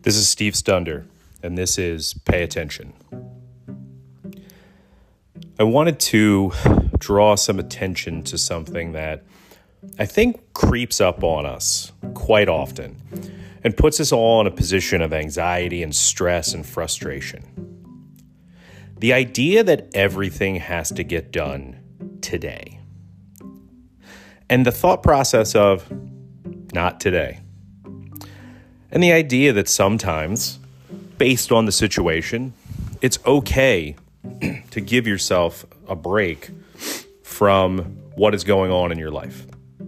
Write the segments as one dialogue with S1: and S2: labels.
S1: This is Steve Stunder, and this is Pay Attention. I wanted to draw some attention to something that I think creeps up on us quite often and puts us all in a position of anxiety and stress and frustration. The idea that everything has to get done today. And the thought process of not today. And the idea that sometimes, based on the situation, it's okay to give yourself a break from what is going on in your life.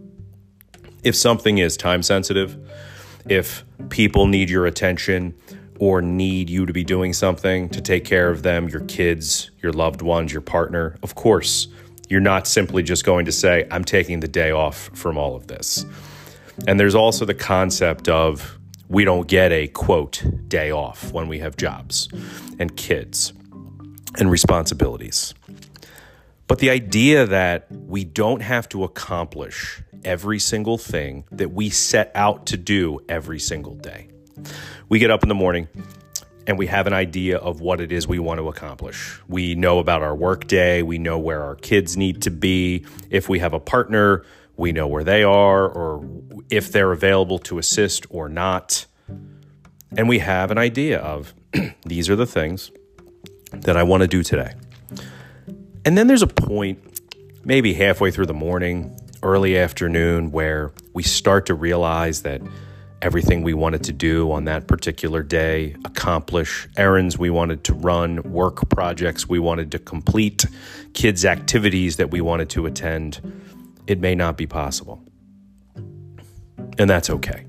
S1: If something is time sensitive, if people need your attention or need you to be doing something to take care of them, your kids, your loved ones, your partner, of course, you're not simply just going to say, I'm taking the day off from all of this. And there's also the concept of we don't get a, quote, day off when we have jobs and kids and responsibilities. But the idea that we don't have to accomplish every single thing that we set out to do every single day. We get up in the morning and we have an idea of what it is we want to accomplish. We know about our work day. We know where our kids need to be. If we have a partner, we know where they are or if they're available to assist or not. And we have an idea of these are the things that I want to do today. And then there's a point, maybe halfway through the morning, early afternoon, where we start to realize that everything we wanted to do on that particular day, accomplish errands we wanted to run, work projects we wanted to complete, kids' activities that we wanted to attend, it may not be possible. And that's okay.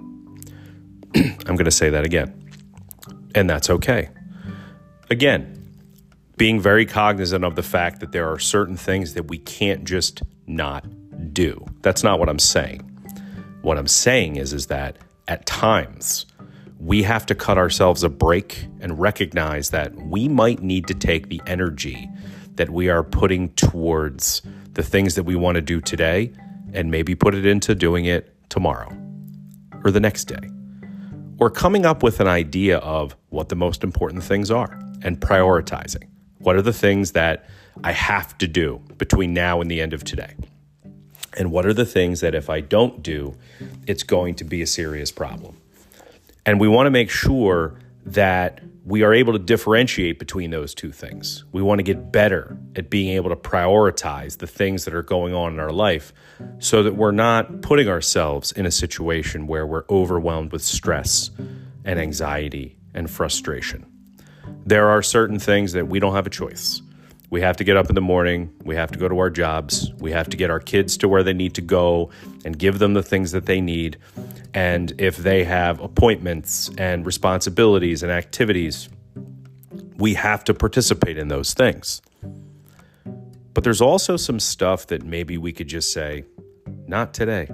S1: I'm going to say that again. And that's okay. Again, being very cognizant of the fact that there are certain things that we can't just not do. That's not what I'm saying. What I'm saying is that at times we have to cut ourselves a break and recognize that we might need to take the energy that we are putting towards the things that we want to do today and maybe put it into doing it tomorrow or the next day, or coming up with an idea of what the most important things are and prioritizing. What are the things that I have to do between now and the end of today? And what are the things that if I don't do, it's going to be a serious problem? And we want to make sure that we are able to differentiate between those two things. We want to get better at being able to prioritize the things that are going on in our life so that we're not putting ourselves in a situation where we're overwhelmed with stress and anxiety and frustration. There are certain things that we don't have a choice. We have to get up in the morning. We have to go to our jobs. We have to get our kids to where they need to go and give them the things that they need. And if they have appointments and responsibilities and activities, we have to participate in those things. But there's also some stuff that maybe we could just say, not today.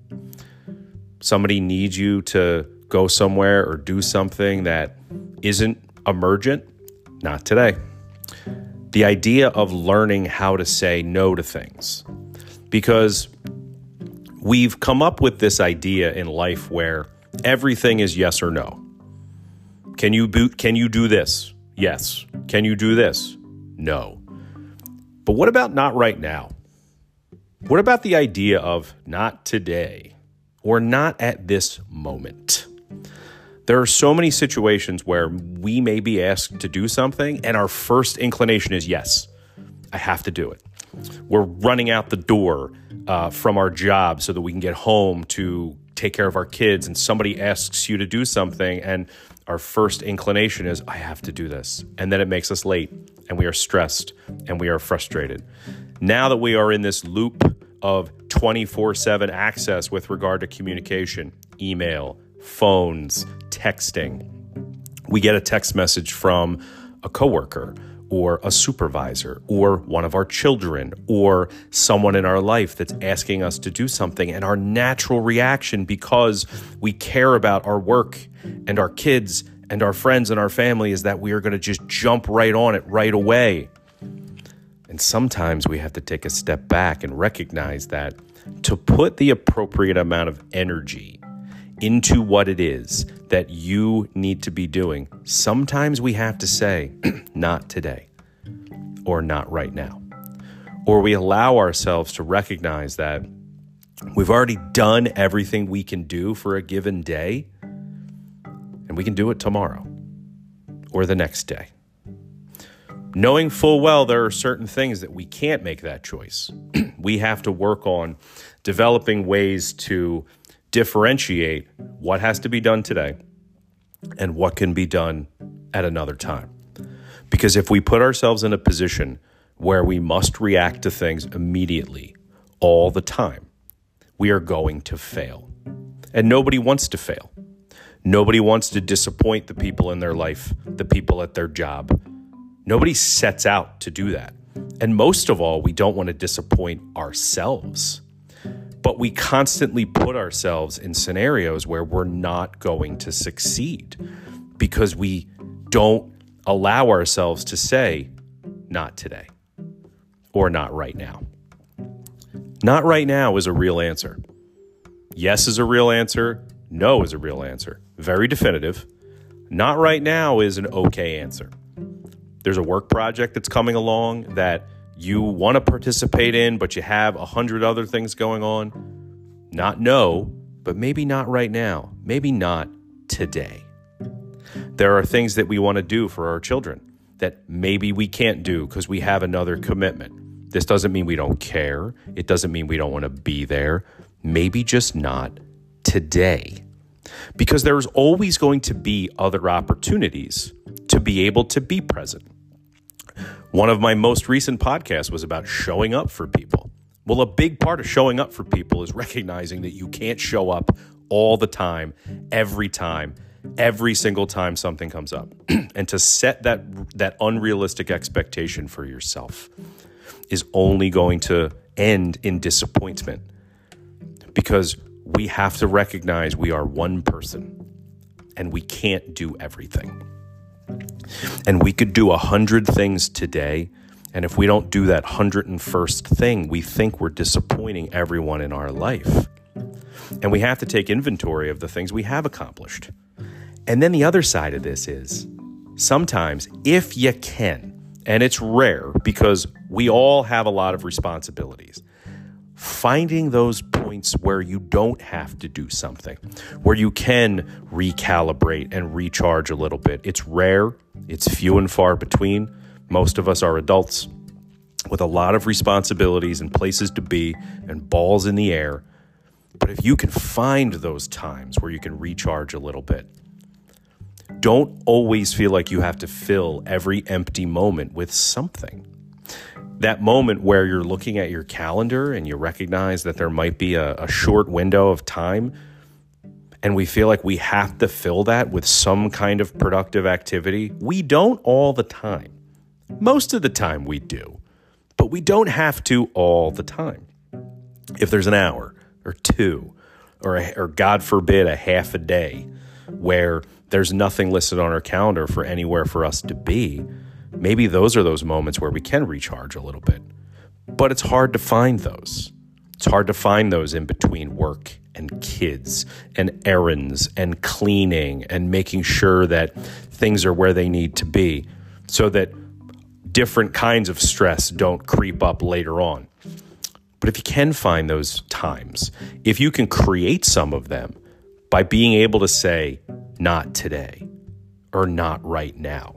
S1: Somebody needs you to go somewhere or do something that isn't emergent, not today. The idea of learning how to say no to things, because we've come up with this idea in life where everything is yes or no. Can you do this? Yes. Can you do this? No. But what about not right now? What about the idea of not today or not at this moment? There are so many situations where we may be asked to do something and our first inclination is, yes, I have to do it. We're running out the door from our job so that we can get home to take care of our kids, and somebody asks you to do something and our first inclination is, I have to do this. And then it makes us late and we are stressed and we are frustrated. Now that we are in this loop of 24/7 access with regard to communication, email, phones, texting. We get a text message from a coworker or a supervisor or one of our children or someone in our life that's asking us to do something. And our natural reaction, because we care about our work and our kids and our friends and our family, is that we are going to just jump right on it right away. And sometimes we have to take a step back and recognize that to put the appropriate amount of energy into what it is that you need to be doing, sometimes we have to say, not today, or not right now. Or we allow ourselves to recognize that we've already done everything we can do for a given day, and we can do it tomorrow or the next day. Knowing full well there are certain things that we can't make that choice. We have to work on developing ways to differentiate what has to be done today and what can be done at another time. Because if we put ourselves in a position where we must react to things immediately, all the time, we are going to fail. And nobody wants to fail. Nobody wants to disappoint the people in their life, the people at their job. Nobody sets out to do that. And most of all, we don't want to disappoint ourselves. But we constantly put ourselves in scenarios where we're not going to succeed because we don't allow ourselves to say, not today, or not right now. Not right now is a real answer. Yes is a real answer. No is a real answer. Very definitive. Not right now is an okay answer. There's a work project that's coming along that you want to participate in, but you have 100 other things going on. Not no, but maybe not right now. Maybe not today. There are things that we want to do for our children that maybe we can't do because we have another commitment. This doesn't mean we don't care. It doesn't mean we don't want to be there. Maybe just not today. Because there's always going to be other opportunities to be able to be present. One of my most recent podcasts was about showing up for people. Well, a big part of showing up for people is recognizing that you can't show up all the time, every single time something comes up. And to set that unrealistic expectation for yourself is only going to end in disappointment, because we have to recognize we are one person and we can't do everything. And we could do 100 things today, and if we don't do that 101st thing, we think we're disappointing everyone in our life. And we have to take inventory of the things we have accomplished. And then the other side of this is, sometimes, if you can, and it's rare because we all have a lot of responsibilities, finding those points where you don't have to do something, where you can recalibrate and recharge a little bit. It's rare. It's few and far between. Most of us are adults with a lot of responsibilities and places to be and balls in the air. But if you can find those times where you can recharge a little bit, don't always feel like you have to fill every empty moment with something. That moment where you're looking at your calendar and you recognize that there might be a short window of time, and we feel like we have to fill that with some kind of productive activity. We don't all the time. Most of the time we do, but we don't have to all the time. If there's an hour or two, or God forbid, a half a day where there's nothing listed on our calendar for anywhere for us to be, maybe those are those moments where we can recharge a little bit. But it's hard to find those. It's hard to find those in between work and kids and errands and cleaning and making sure that things are where they need to be so that different kinds of stress don't creep up later on. But if you can find those times, if you can create some of them by being able to say, not today or not right now,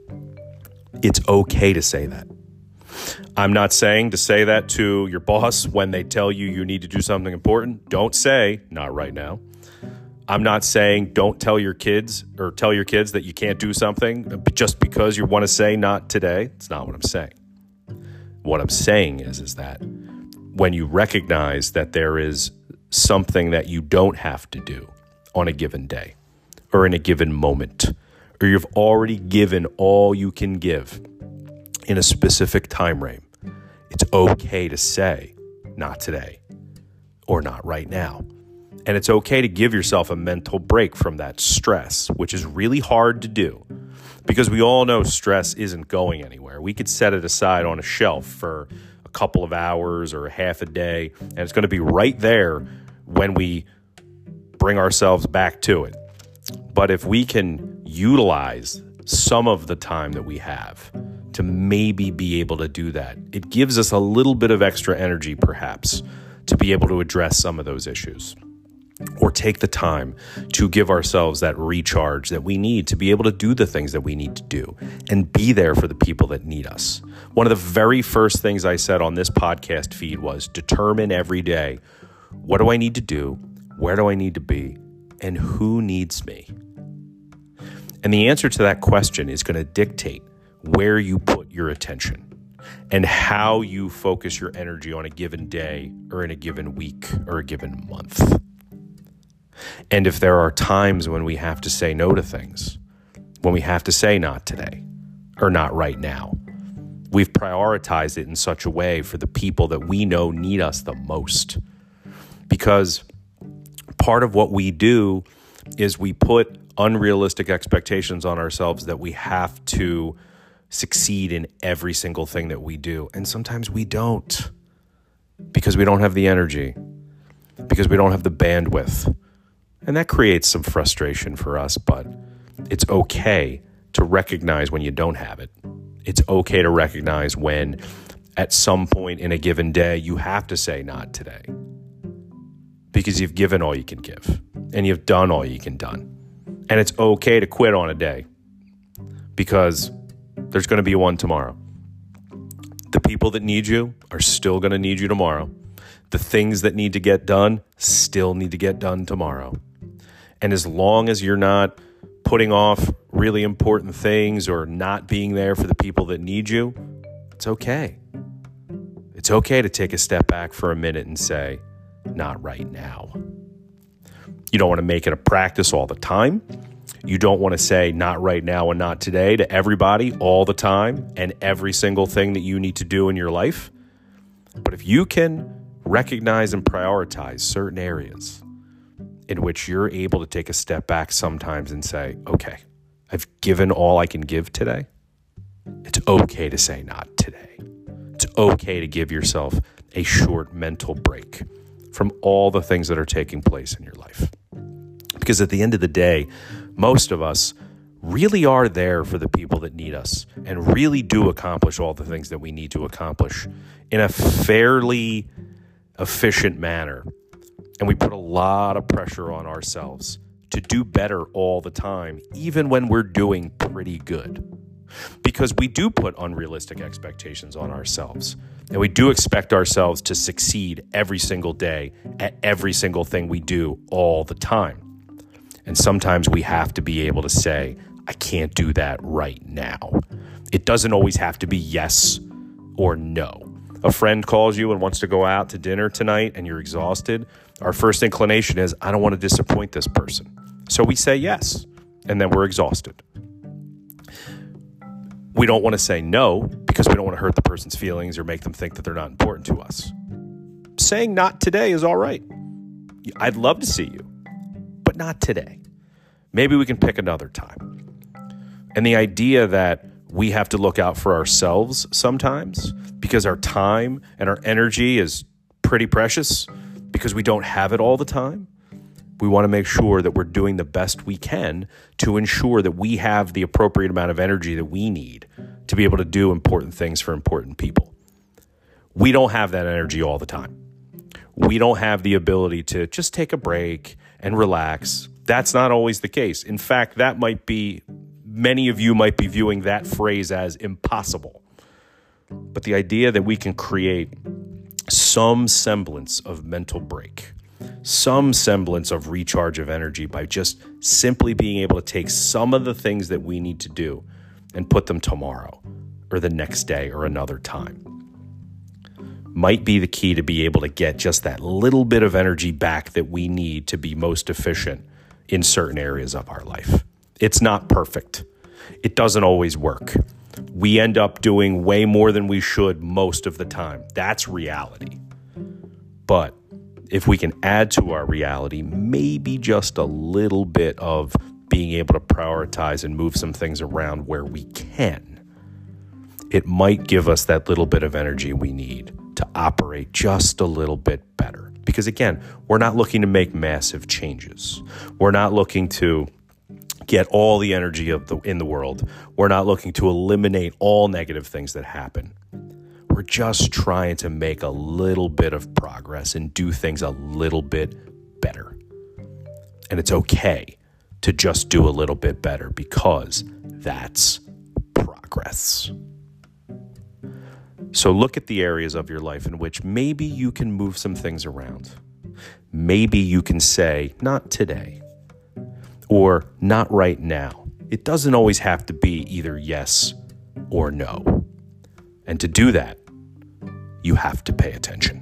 S1: it's okay to say that. I'm not saying to say that to your boss when they tell you you need to do something important. Don't say, not right now. I'm not saying don't tell your kids that you can't do something just because you want to say not today. It's not what I'm saying. What I'm saying is that when you recognize that there is something that you don't have to do on a given day or in a given moment, or you've already given all you can give in a specific time frame, it's okay to say, not today, or not right now. And it's okay to give yourself a mental break from that stress, which is really hard to do because we all know stress isn't going anywhere. We could set it aside on a shelf for a couple of hours or a half a day, and it's going to be right there when we bring ourselves back to it. But if we can utilize some of the time that we have to maybe be able to do that, it gives us a little bit of extra energy, perhaps, to be able to address some of those issues. Or take the time to give ourselves that recharge that we need to be able to do the things that we need to do and be there for the people that need us. One of the very first things I said on this podcast feed was determine every day, what do I need to do? Where do I need to be? And who needs me? And the answer to that question is going to dictate where you put your attention and how you focus your energy on a given day or in a given week or a given month. And if there are times when we have to say no to things, when we have to say not today or not right now, we've prioritized it in such a way for the people that we know need us the most. Because part of what we do is we put unrealistic expectations on ourselves that we have to succeed in every single thing that we do. And sometimes we don't, because we don't have the energy, because we don't have the bandwidth. And that creates some frustration for us, but it's okay to recognize when you don't have it. It's okay to recognize when at some point in a given day you have to say not today because you've given all you can give and you've done all you can done. And it's okay to quit on a day because there's going to be one tomorrow. The people that need you are still going to need you tomorrow. The things that need to get done still need to get done tomorrow. And as long as you're not putting off really important things or not being there for the people that need you, it's okay. It's okay to take a step back for a minute and say, not right now. You don't want to make it a practice all the time. You don't want to say not right now and not today to everybody all the time and every single thing that you need to do in your life. But if you can recognize and prioritize certain areas in which you're able to take a step back sometimes and say, okay, I've given all I can give today. It's okay to say not today. It's okay to give yourself a short mental break from all the things that are taking place in your life. Because at the end of the day, most of us really are there for the people that need us and really do accomplish all the things that we need to accomplish in a fairly efficient manner. And we put a lot of pressure on ourselves to do better all the time, even when we're doing pretty good. Because we do put unrealistic expectations on ourselves. And we do expect ourselves to succeed every single day at every single thing we do all the time. And sometimes we have to be able to say, I can't do that right now. It doesn't always have to be yes or no. A friend calls you and wants to go out to dinner tonight and you're exhausted. Our first inclination is, I don't want to disappoint this person. So we say yes, and then we're exhausted. We don't want to say no because we don't want to hurt the person's feelings or make them think that they're not important to us. Saying not today is all right. I'd love to see you, but not today. Maybe we can pick another time. And the idea that we have to look out for ourselves sometimes because our time and our energy is pretty precious because we don't have it all the time. We want to make sure that we're doing the best we can to ensure that we have the appropriate amount of energy that we need to be able to do important things for important people. We don't have that energy all the time. We don't have the ability to just take a break and relax. That's not always the case. In fact, many of you might be viewing that phrase as impossible. But the idea that we can create some semblance of mental break, some semblance of recharge of energy by just simply being able to take some of the things that we need to do and put them tomorrow or the next day or another time might be the key to be able to get just that little bit of energy back that we need to be most efficient in certain areas of our life. It's not perfect. It doesn't always work. We end up doing way more than we should most of the time. That's reality. But if we can add to our reality, maybe just a little bit of being able to prioritize and move some things around where we can, it might give us that little bit of energy we need to to operate just a little bit better. Because again, we're not looking to make massive changes. We're not looking to get all the energy in the world. We're not looking to eliminate all negative things that happen. We're just trying to make a little bit of progress and do things a little bit better. And it's okay to just do a little bit better because that's progress. So look at the areas of your life in which maybe you can move some things around. Maybe you can say, not today, or not right now. It doesn't always have to be either yes or no. And to do that, you have to pay attention.